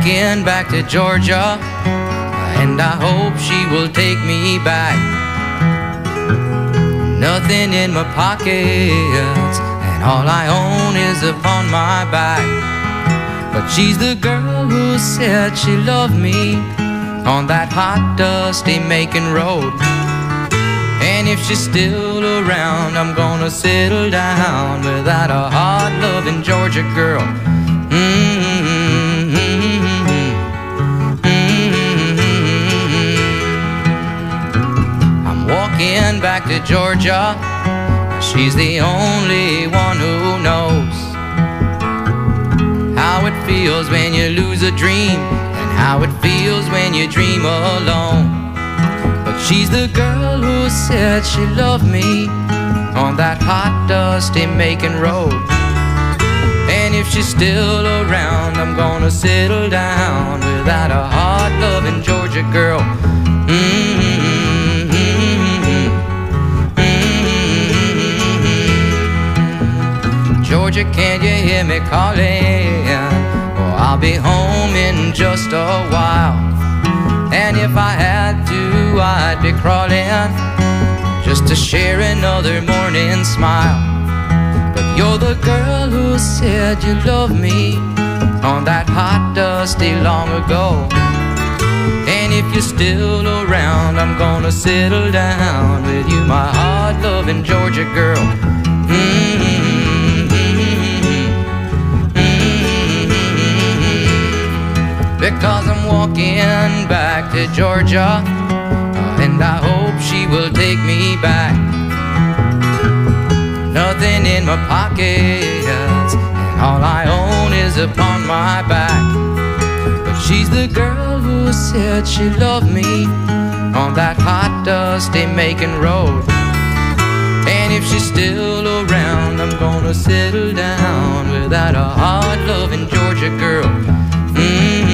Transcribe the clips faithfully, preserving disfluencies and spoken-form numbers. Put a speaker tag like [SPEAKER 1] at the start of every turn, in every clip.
[SPEAKER 1] walking back to Georgia, and I hope she will take me back. Nothing in my pockets, and all I own is upon my back. But she's the girl who said she loved me on that hot, dusty Macon road. And if she's still around, I'm gonna settle down with that a hard-loving Georgia girl. Mm-hmm. Mm-hmm. I'm walking back to Georgia. She's the only one who knows how it feels when you lose a dream, and how it feels when you dream alone. But she's the girl who said she loved me on that hot, dusty Macon road. And if she's still around, I'm gonna settle down with that a hard-loving Georgia girl. Mm-hmm. Mm-hmm. Georgia, can't you hear me calling? Oh, I'll be home in just a while. And if I had to, I'd be crawling just to share another morning smile. But you're the girl who said you loved me on that hot, dusty long ago. And if you're still around, I'm gonna settle down with you, my hard-loving Georgia girl. Mm-hmm. Because I'm walking back to Georgia, and I hope she will take me back. Nothing in my pockets, and all I own is upon my back. But she's the girl who said she loved me on that hot, dusty Macon road. And if she's still around, I'm gonna settle down with that a hard-loving Georgia girl. Mm-hmm.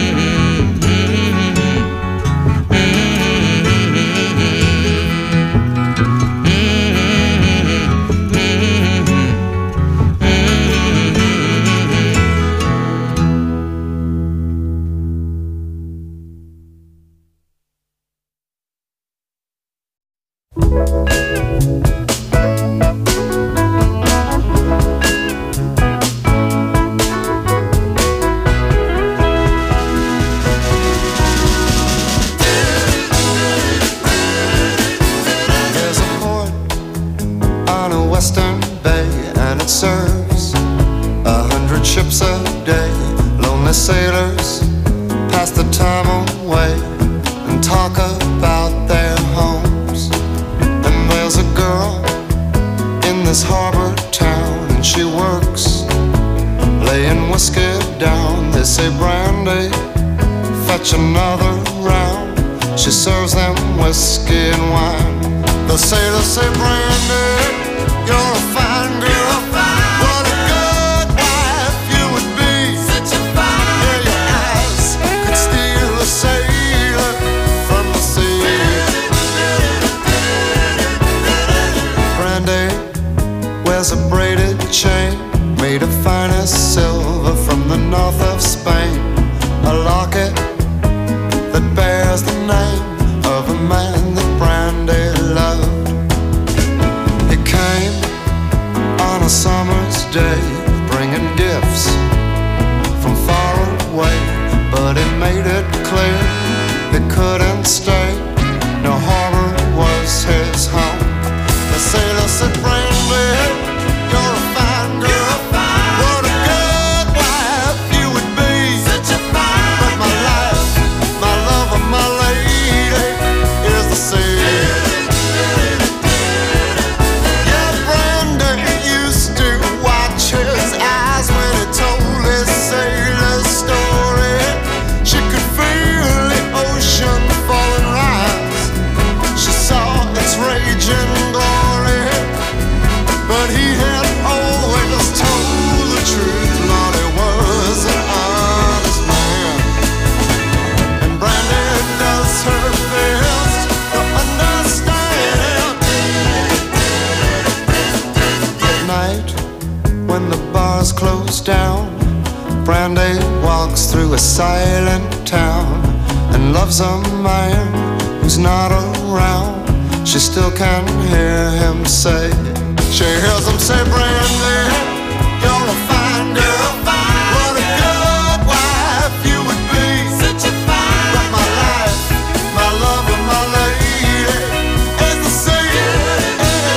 [SPEAKER 2] walks through a silent town and loves a man who's not around. She still can hear him say, she hears him say, Brandy, you're a fine girl. What a good wife you would be. Such a fine but my life, my love and my lady is the same.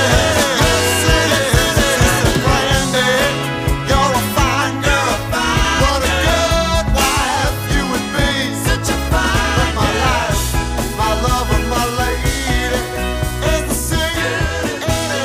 [SPEAKER 2] Brandy, you're a fine girl. What a good wife you would be. Such a fine but my life, my love and my lady is the same.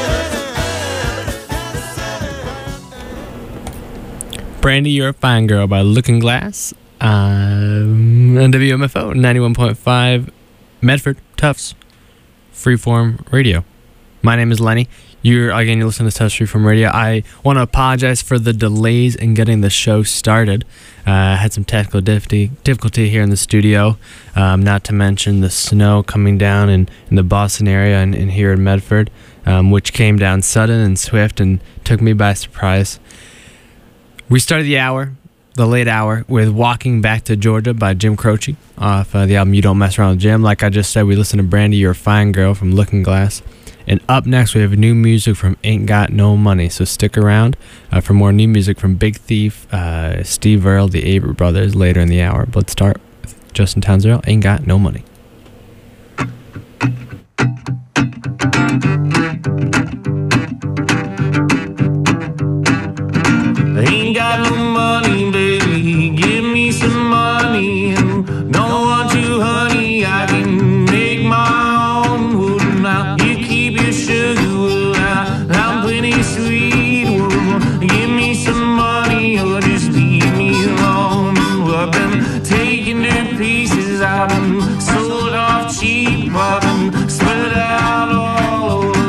[SPEAKER 3] Brandy, You're a Fine Girl by Looking Glass um, on W M F O ninety-one point five Medford Tufts Freeform Radio. My name is Lenny. You're again, you're listening to Tufts Freeform Radio. I want to apologize for the delays in getting the show started. Uh, I had some technical difficulty, difficulty here in the studio, um, not to mention the snow coming down in, in the Boston area and, and here in Medford, um, which came down sudden and swift and took me by surprise. We started the hour, the late hour, with Walking Back to Georgia by Jim Croce off uh, the album You Don't Mess Around with Jim. Like I just said, we listened to Brandy, You're a Fine Girl from Looking Glass. And up next, we have new music from Ain't Got No Money. So stick around uh, for more new music from Big Thief, uh, Steve Earle, the Avett Brothers later in the hour. But let's start with Justin Townsend, Ain't Got No Money.
[SPEAKER 4] Ain't got no money, baby, give me some money. Don't want you, honey, I can make my own. Well, now you keep your sugar, well, I'm plenty sweet. Well, give me some money or just leave me alone. Well, I've been taken to pieces, I've been sold off cheap, I've been spread out all over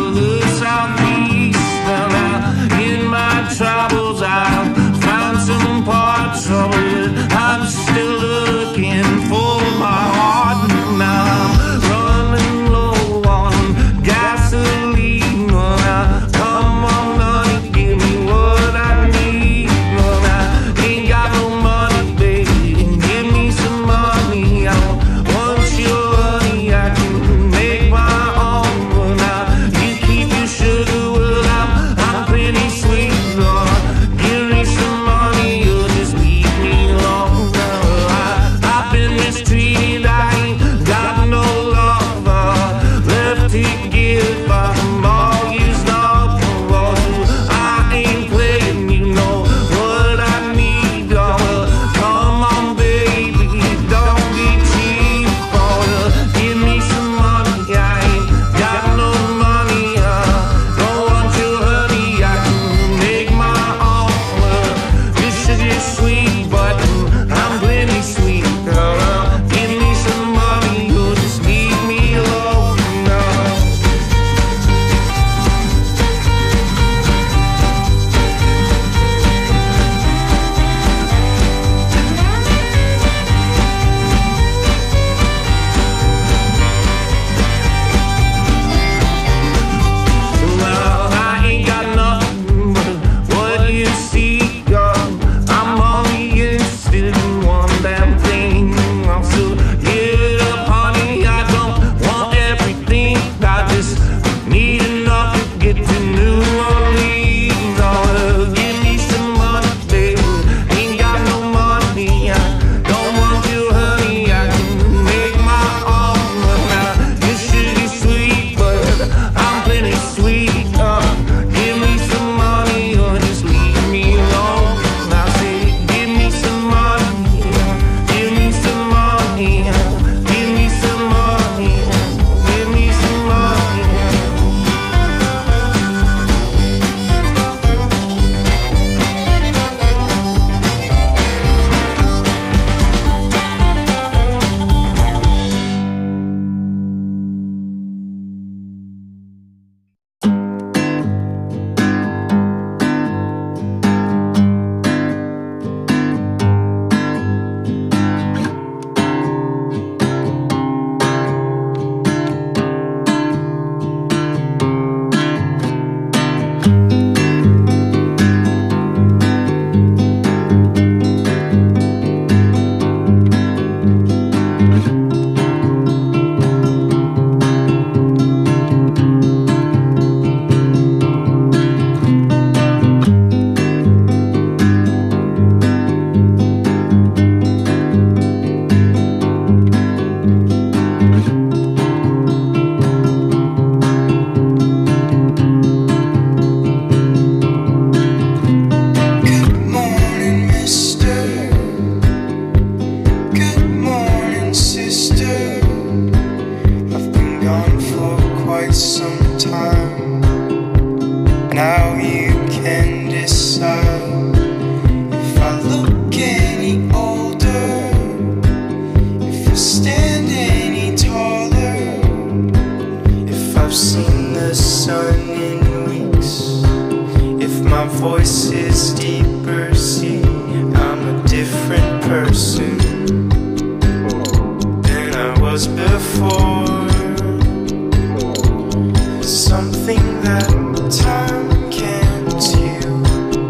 [SPEAKER 5] something that time can't heal.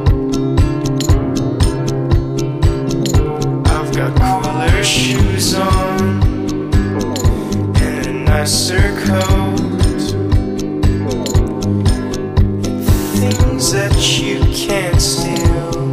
[SPEAKER 5] I've got cooler shoes on and a nicer coat, and things that you can't steal.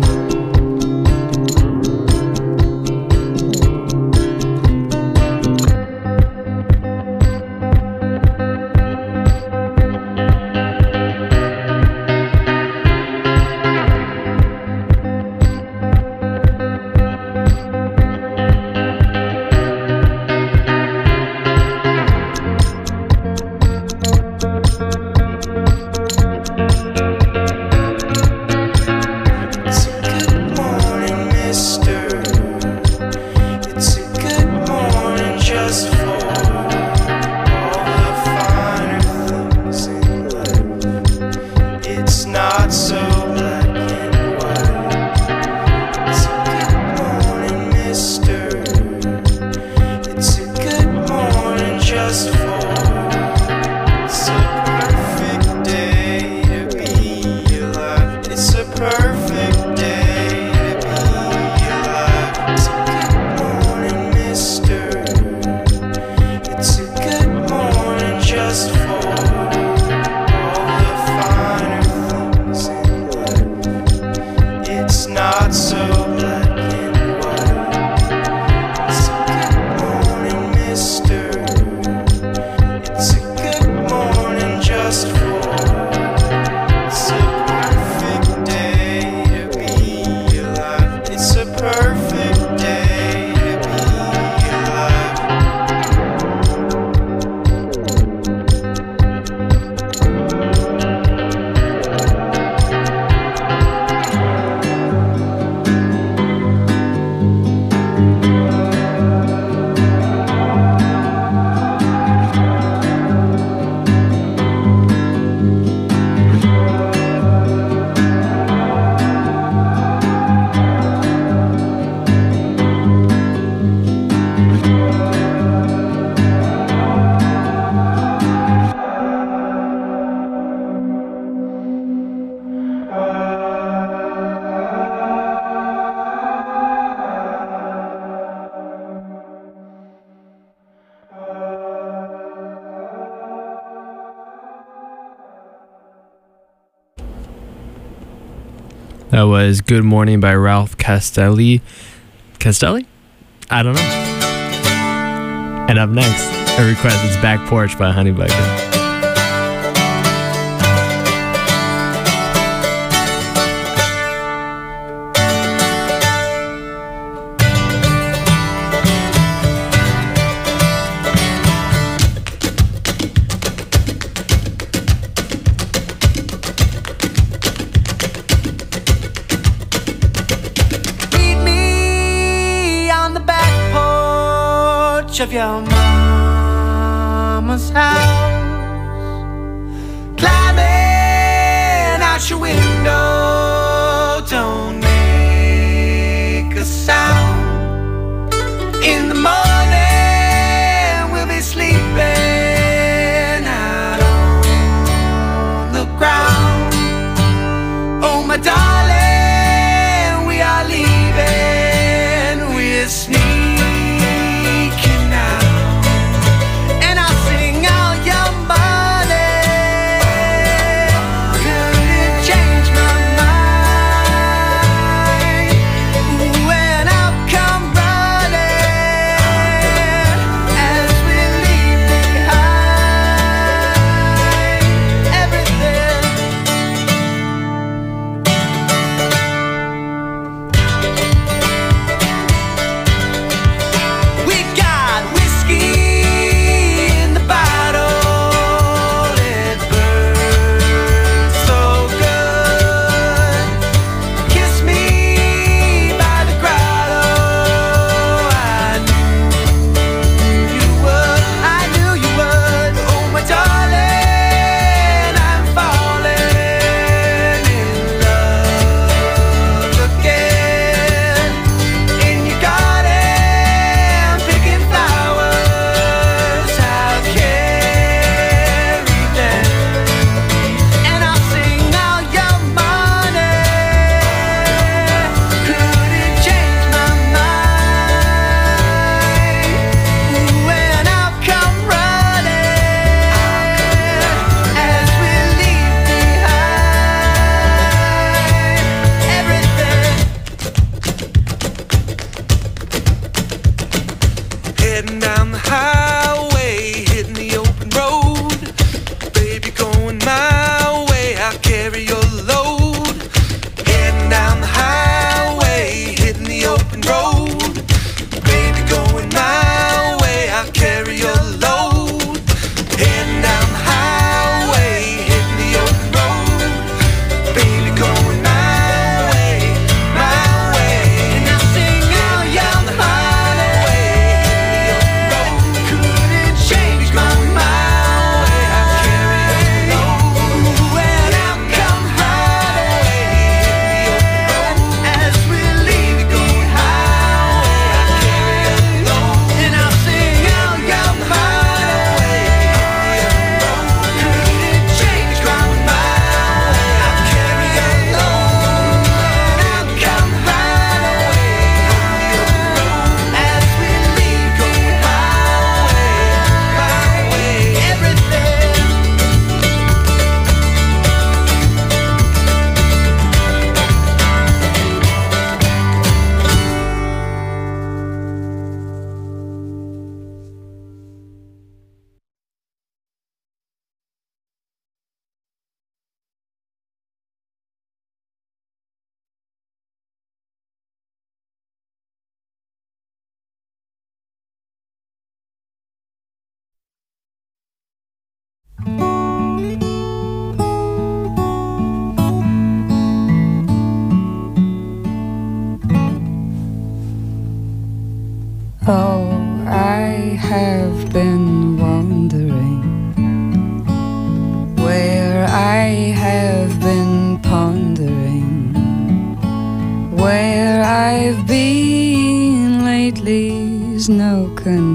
[SPEAKER 3] That was Good Morning by Ralph Castelli. Castelli? I don't know. And up next, a request is Back Porch by Honeybucket.
[SPEAKER 6] Of your mama's house, climbing out your window, don't make a sound. In the morning we'll be sleeping out on the ground. Oh my darling, we are leaving, we're sneaking. Change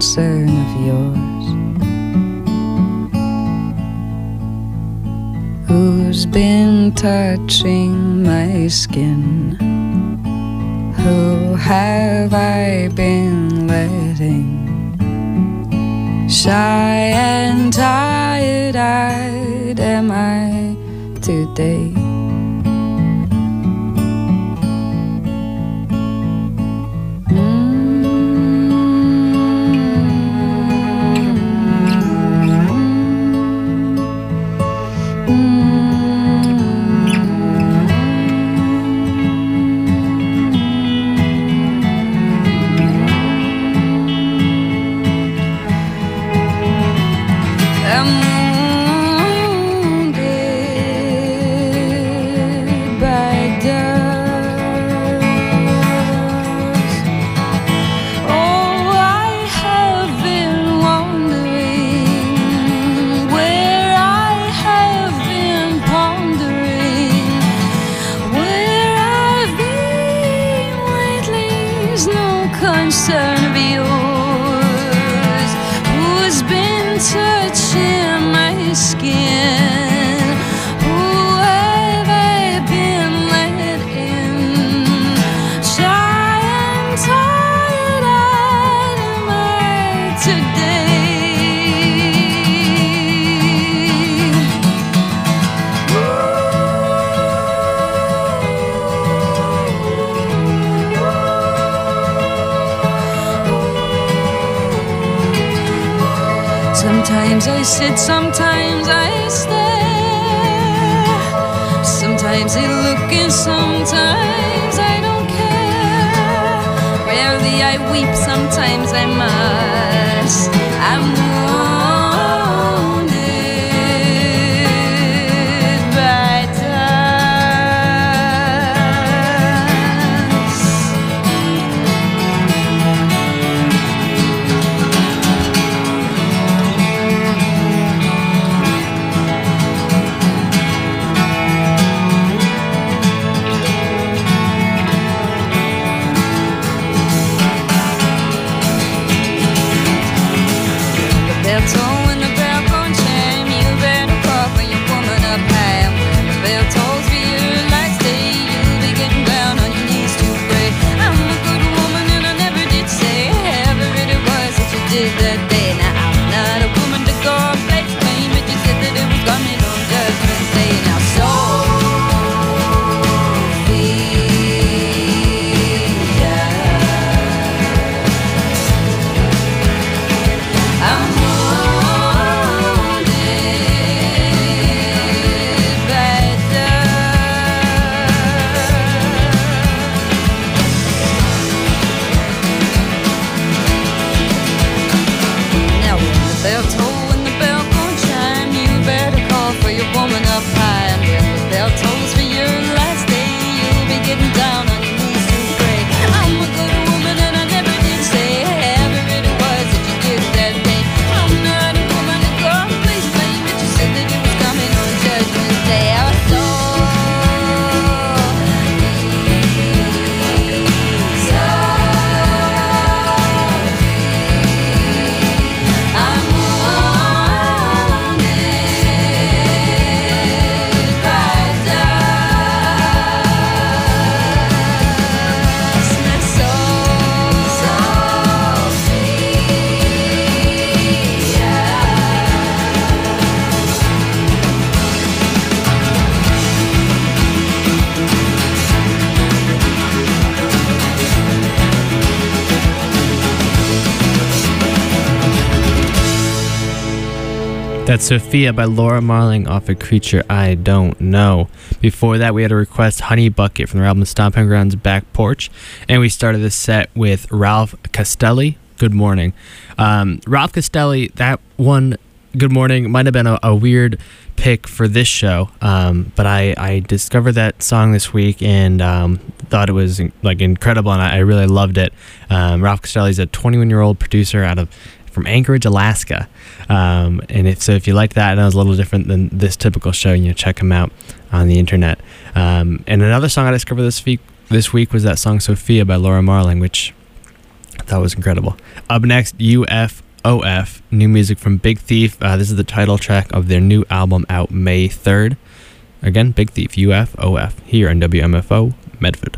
[SPEAKER 7] concern of yours? Who's been touching my skin? Who have I been letting shy and tired-eyed am I today? Sometimes I sit, sometimes I stare. Sometimes I look and sometimes I don't care. Rarely I weep, sometimes I must. I'm wounded by
[SPEAKER 3] That's Sophia by Laura Marling off A Creature I Don't Know. Before that, we had a request, Honey Bucket, from the album Stomping Grounds Back Porch. And we started this set with Ralph Castelli, Good Morning. Um, Ralph Castelli, that one, Good Morning, might have been a, a weird pick for this show, um, but I, I discovered that song this week and um, thought it was like incredible, and I, I really loved it. Um, Ralph Castelli is a twenty-one-year-old producer out of from Anchorage, Alaska. Um, and if so, if you liked that, and that was a little different than this typical show, you know, check him out on the internet. Um, and another song I discovered this week, this week was that song Sophia by Laura Marling, which That was incredible. Up next, U F O F, new music from Big Thief. Uh, this is the title track of their new album out May third. Again, Big Thief, U F O F, here on W M F O, Medford.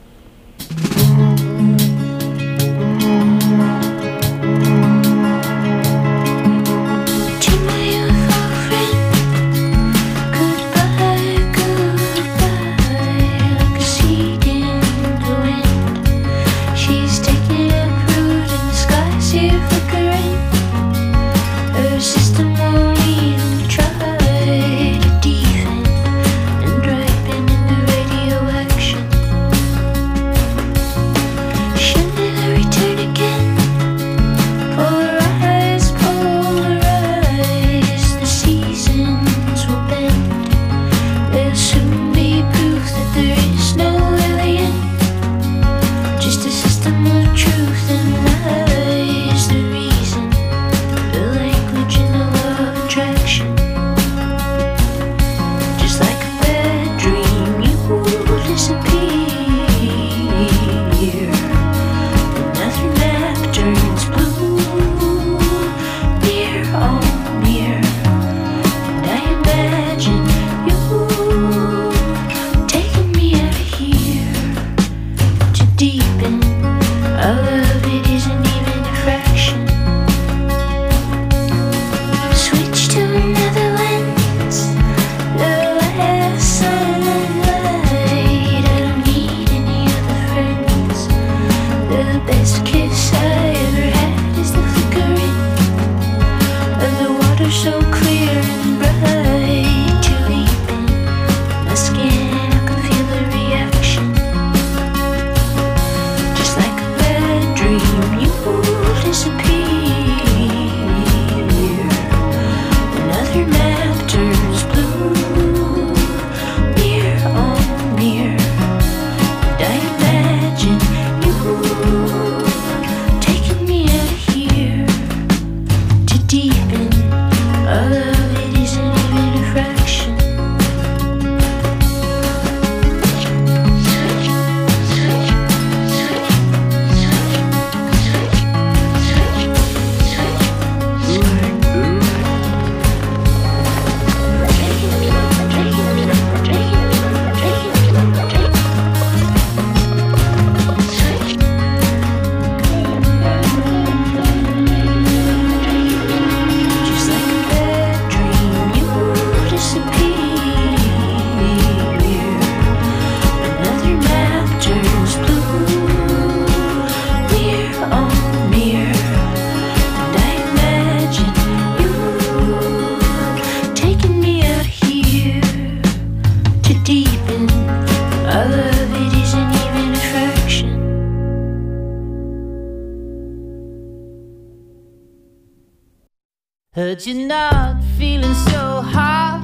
[SPEAKER 8] Heard you're not feeling so hot.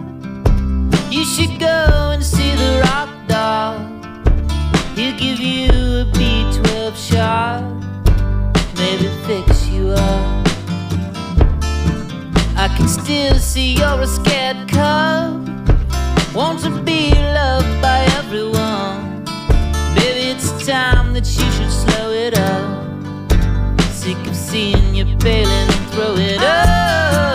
[SPEAKER 8] You should go and see the rock dog. He'll give you a B twelve shot, maybe fix you up. I can still see you're a scared cub, want to be loved by everyone. Maybe it's time that you should slow it up. Sick of seeing you bailing and throw it up.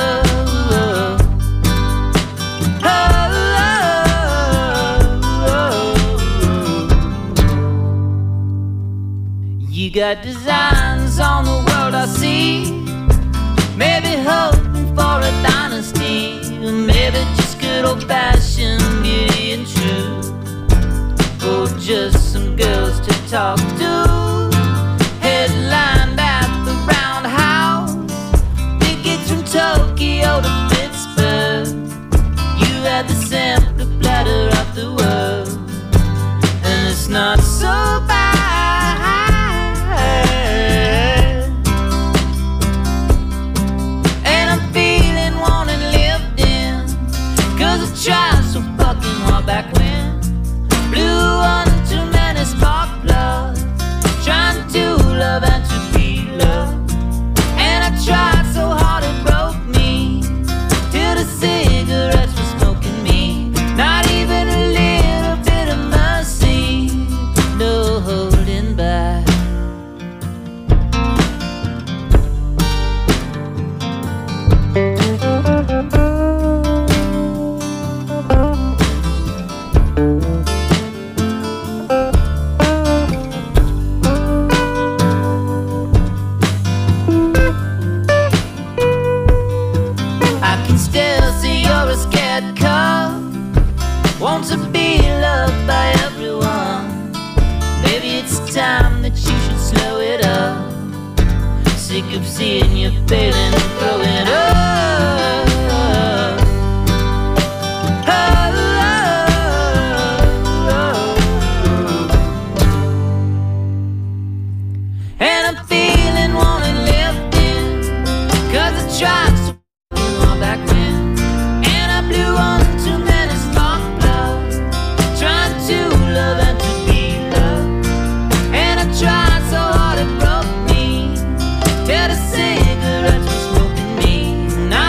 [SPEAKER 8] You got designs on the world I see, maybe hoping for a dynasty, maybe just good old-fashioned beauty and truth, or just some girls to talk to. Headlined at the Roundhouse, tickets from Tokyo to Pittsburgh. You had the sampler platter of the world, and it's not so bad. Tried so fucking hard back when. Blew on too many spark plugs, want to be loved by everyone. Maybe it's time that you should slow it up. Sick of seeing you failing and throwing up. And I'm feeling wanting lifting, 'cause I tried so long back then, and I blew on too many spark plugs, trying to love and to be loved. And I tried so hard it broke me, till the cigarettes were smoking me. And I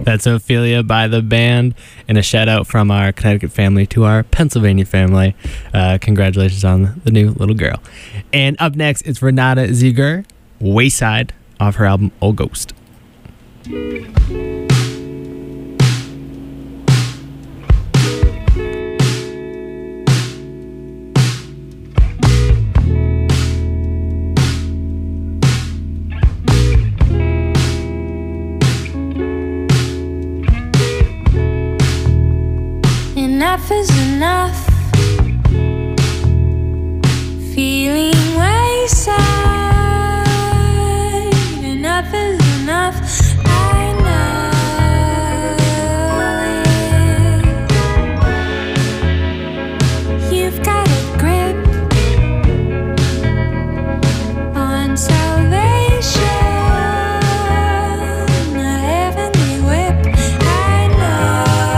[SPEAKER 3] That's Ophelia by the band, and a shout out from our Connecticut family to our Pennsylvania family. Uh, congratulations on the new little girl. And up next, it's Renata Ziegler, Wayside, off her album Old Ghost.
[SPEAKER 7] Enough is enough. Feeling wayside. Enough is enough. I know it. You've got a grip on salvation, a heavenly whip. I know.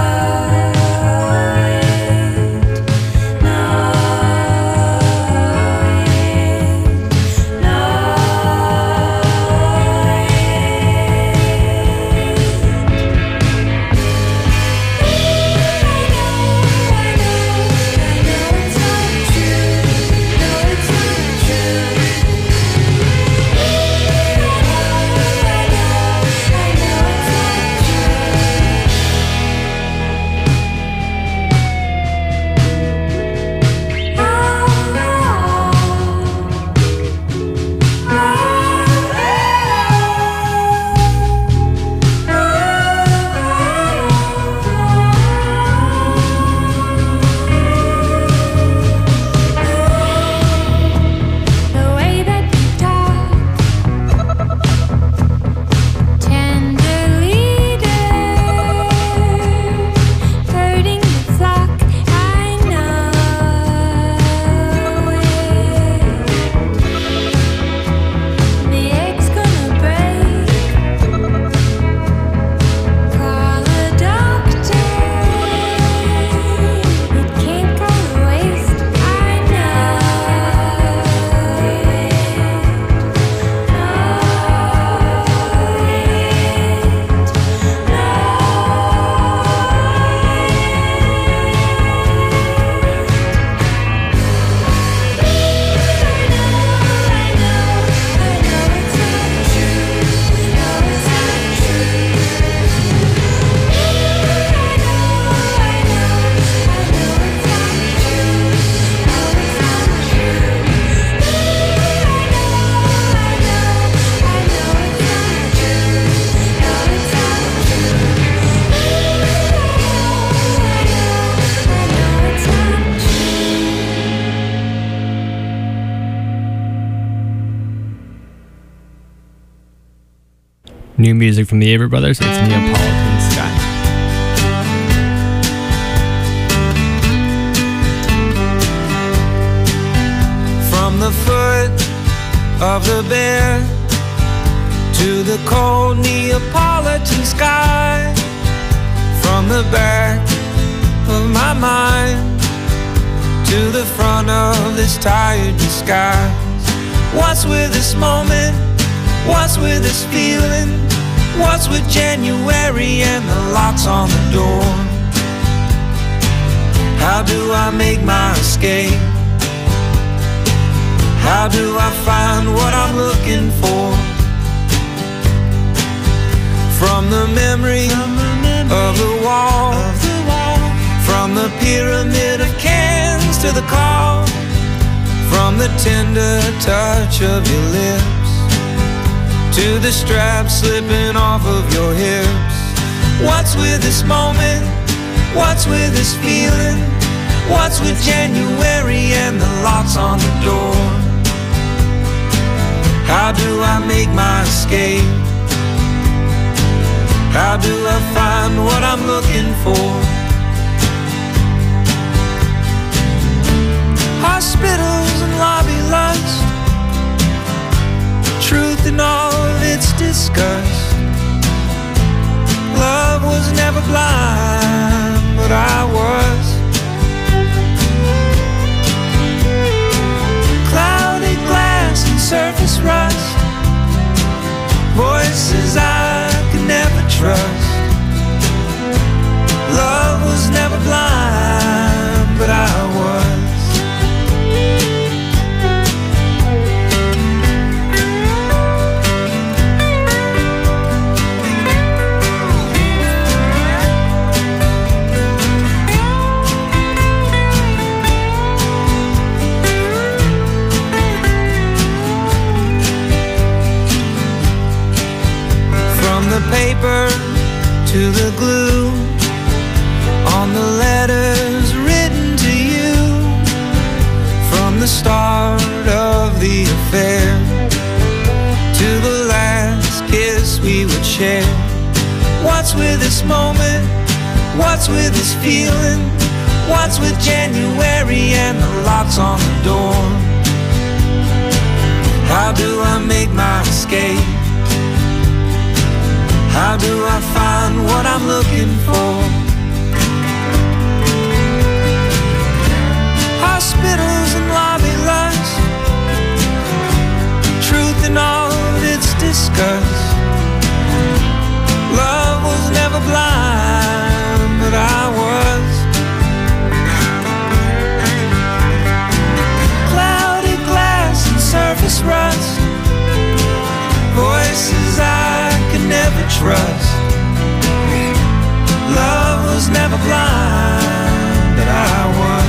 [SPEAKER 3] New music from the Avett Brothers. It's Neapolitan Sky.
[SPEAKER 5] From the foot of the bear to the cold Neapolitan sky, from the back of my mind to the front of this tired disguise. What's with this moment? What's with this feeling? What's with January and the locks on the door? How do I make my escape? How do I find what I'm looking for? From the memory of the wall, from the pyramid of cans to the call, from the tender touch of your lips to the strap slipping off of your hips. What's with this moment? What's with this feeling? What's with January and the locks on the door? How do I make my escape? How do I find what I'm looking for? Hospitals and lobby lust, truth in all of its disgust. Love was never blind, but I was. Clouded glass and surface rust, voices I could never trust. to the glue on the letters written to you from the start of the affair to the last kiss we would share. What's with this moment? What's with this feeling? What's with January and the locks on the door? How do I make my escape? How do I find what I'm looking for? Hospitals and lobby lights, truth in all of its disgust. Love was never blind, but I was. Cloudy glass and surface rust, voices I could never trust. Love was never blind, but I was.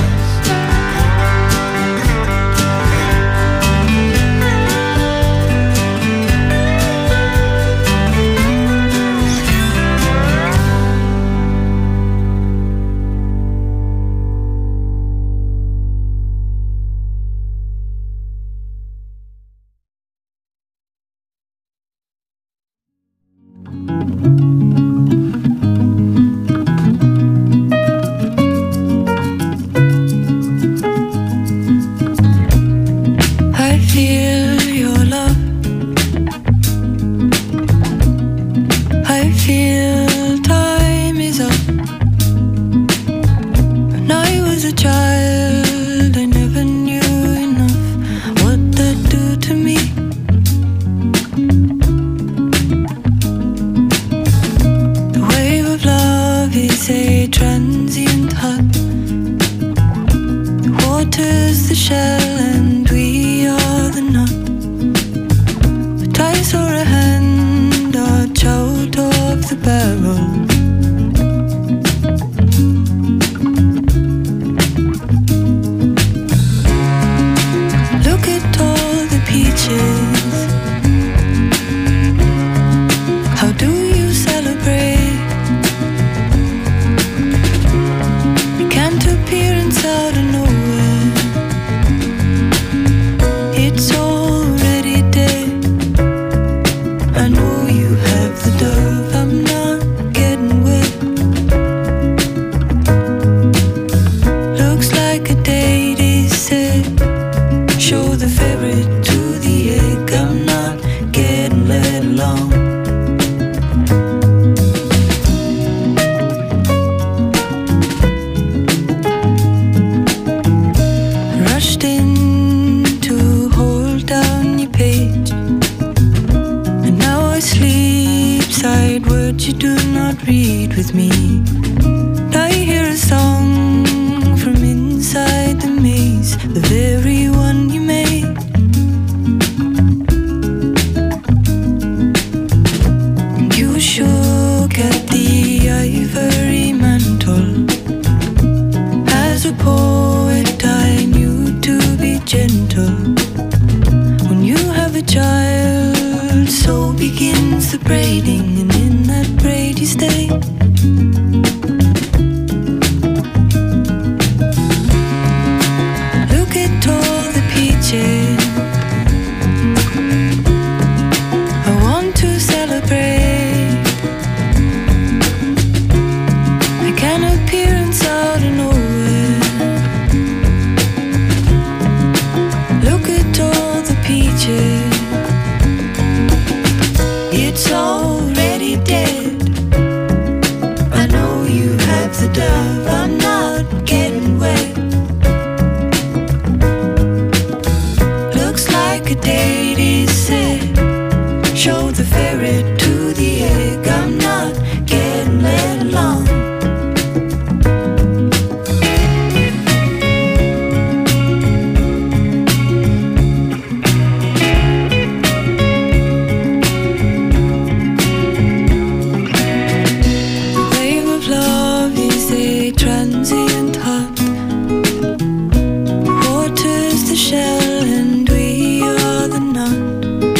[SPEAKER 7] Water's the shell and we are the nut.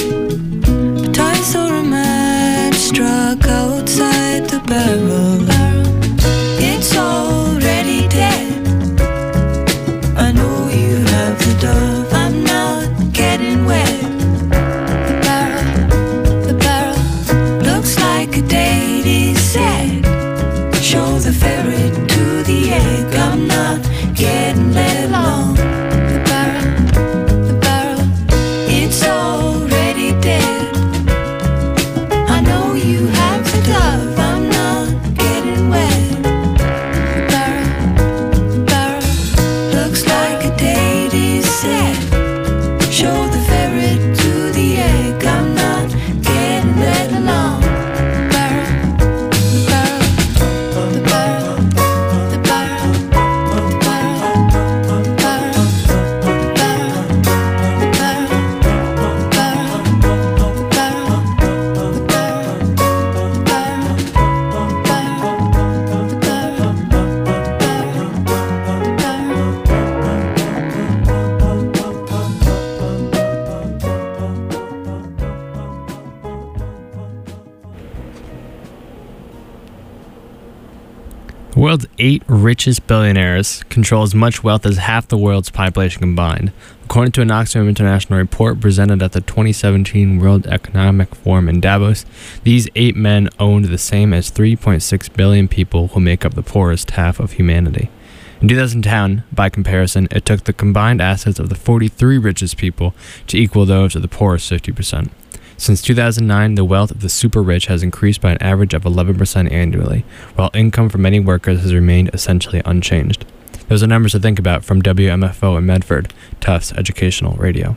[SPEAKER 3] world's eight richest billionaires control as much wealth as half the world's population combined. According to an Oxfam International report presented at the twenty seventeen World Economic Forum in Davos, these eight men owned the same as three point six billion people who make up the poorest half of humanity. In two thousand ten, by comparison, it took the combined assets of the forty-three richest people to equal those of the poorest fifty percent. Since two thousand nine, the wealth of the super rich has increased by an average of eleven percent annually, while income for many workers has remained essentially unchanged. Those are numbers to think about from W M F O in Medford, Tufts Educational Radio.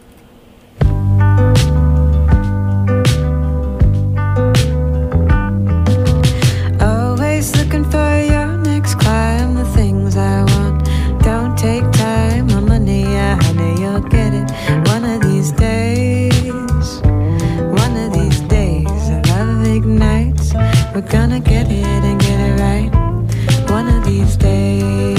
[SPEAKER 7] Always looking for your next climb, the things I want don't take time. My money, yeah, honey, you'll get it one of these days. One of these days, love ignites. We're gonna get it and get it right. One of these days.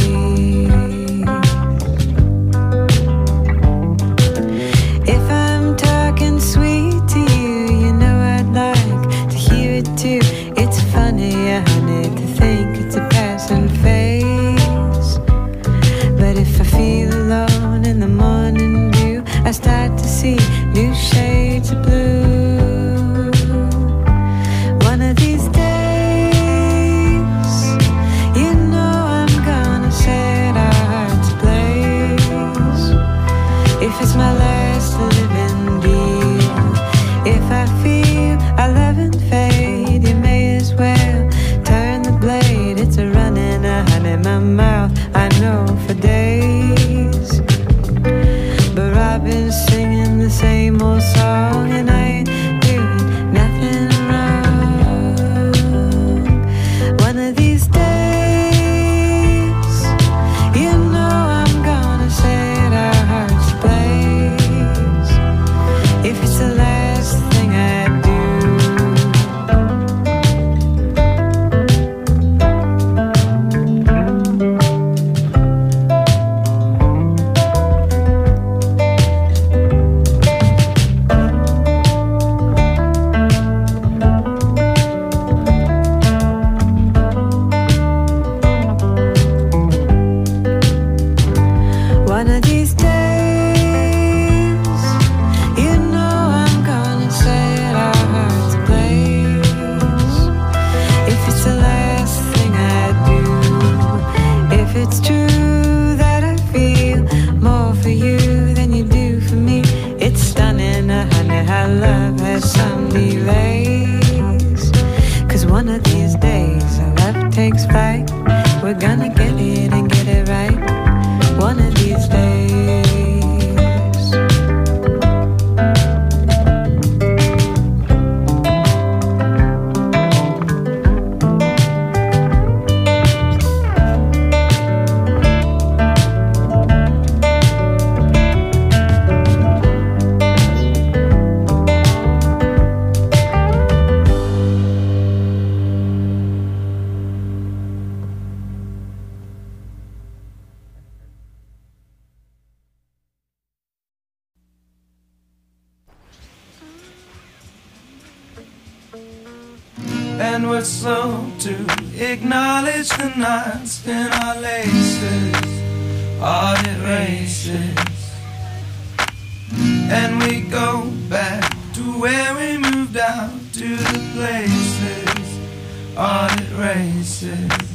[SPEAKER 7] If I'm talking sweet to you, you know I'd like to hear it too. It's funny, yeah, honey, to think it's a passing phase. But if I feel alone in the morning dew, I start to see new shades of blue. One of these days, you know I'm gonna set our hearts ablaze. If it's my last living deal, if I feel our love and fade, you may as well turn the blade. It's a running a honey in my mouth, I know for days. But I've been singing the same old song, and I ain't doing nothing wrong. One of these days, you know I'm gonna set our hearts ablaze. If it's the last thing I do. One of these days, you know I'm gonna set our hearts ablaze. If it's the last thing I do, if it's true that I feel more for you than you do for me, it's stunning, uh, honey, how love has some delays. Cause one of these days, our love takes flight. We're gonna get it and get it right. One of these days.
[SPEAKER 5] And we're slow to acknowledge the knots in our laces, audit races. And we go back to where we moved out, to the places, audit races.